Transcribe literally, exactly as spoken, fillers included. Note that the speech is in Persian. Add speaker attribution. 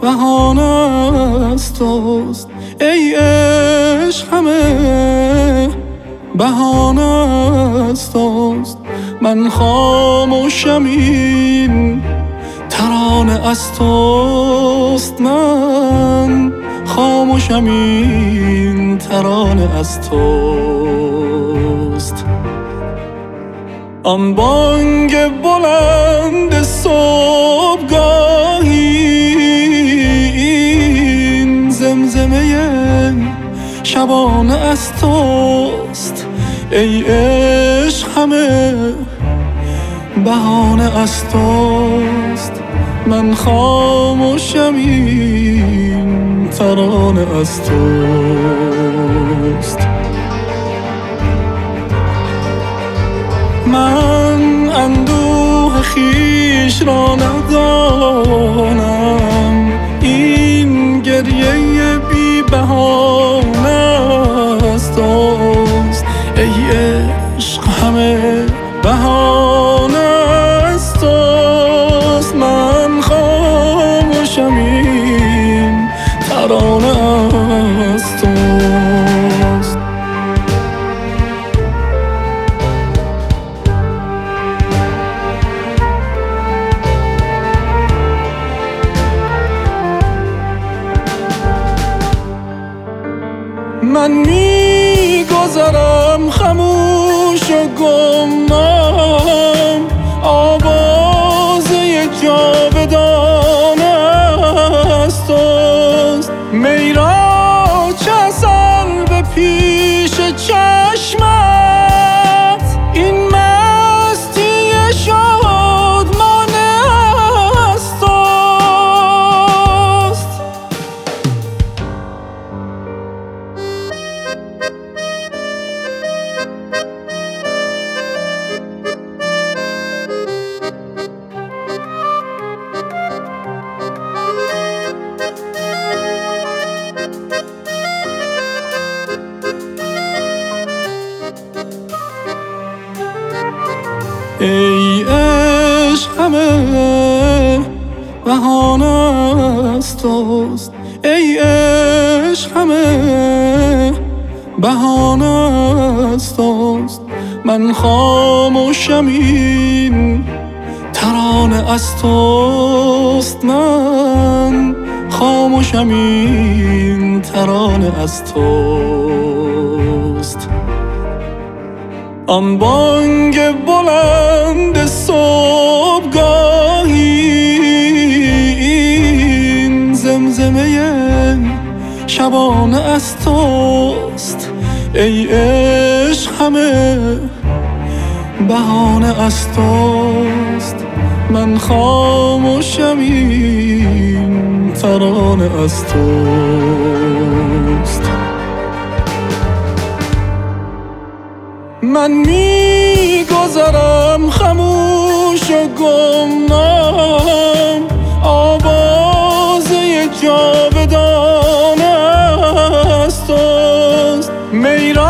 Speaker 1: بهانه از توست. ای عشق همه بهانه از توست. من خاموشم این ترانه از توست. من خاموشم این ترانه از توست. آن بانگ بلند صبحگاهی، این زمزمه شبانه از توست. ای عشق همه بهانه از توست. من خاموشم این ترانه از توست. من اندوه خویش را ندانم، این گریه بی بهانه از توست. ای عشق همه بهانه از توست. من خاموشم این ترانه از توست. من میگذرم خموش و گمنام، آوازه جاودانه از توست. می را چسان به پیش چشمت، این مستی شادمانه از توست. ای عشق همه بهانه از توست. ای عشق همه بهانه از توست. من خاموشم این ترانه از توست. من خاموشم این ترانه از توست. آن بانگ بلند صبحگاهی، این زمزمه شبانه از توست. ای عشق همه بهانه از توست. من خاموشم این ترانه از توست. من میگذرم خموش و گمنام، آوازه جاودانه از توست. می را